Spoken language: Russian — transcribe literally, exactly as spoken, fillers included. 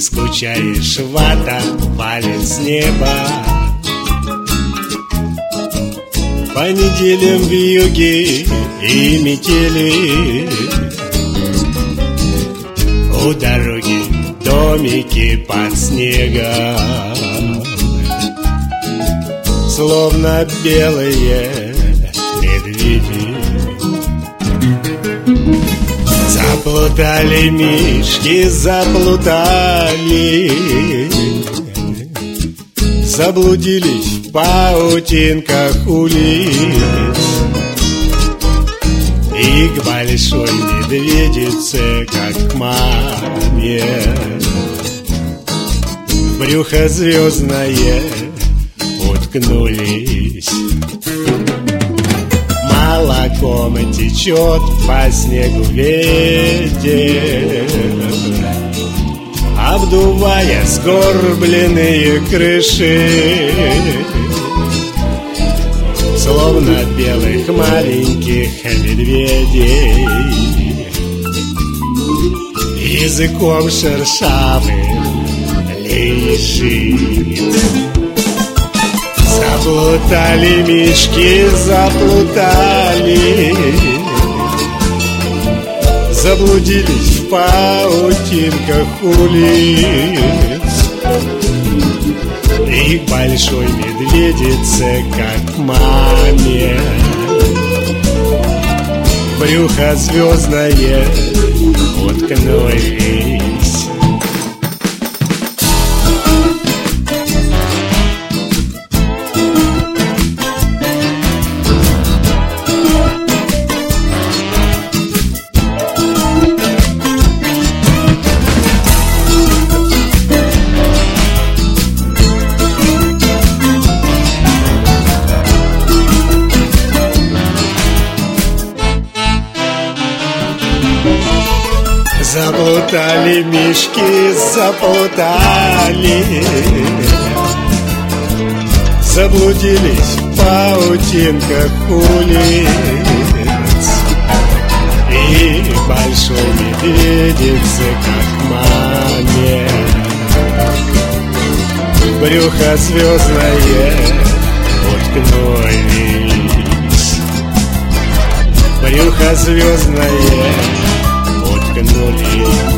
скучаешь, вата валит с неба. По неделям вьюги и метели, у дороги домики под снегом, словно белые медведи. Заплутали мишки, заплутали, заблудились в паутинках улиц. И к большой медведице, как к маме, брюхо звездное уткнулись. Молоком течет по снегу ветер, обдувая сгорбленные крыши, словно белых маленьких медведей, языком шершавым лежит. Заплутали мишки, заплутали, заблудились в паутинках улиц. И к большой медведице, как к маме, брюхо звездное уткнулись. Заплутали мишки, заплутали, заблудились в паутинках улиц. И большой медведице, как к маме, брюхо звездное уткнулись. Брюхо звездное уткнулись.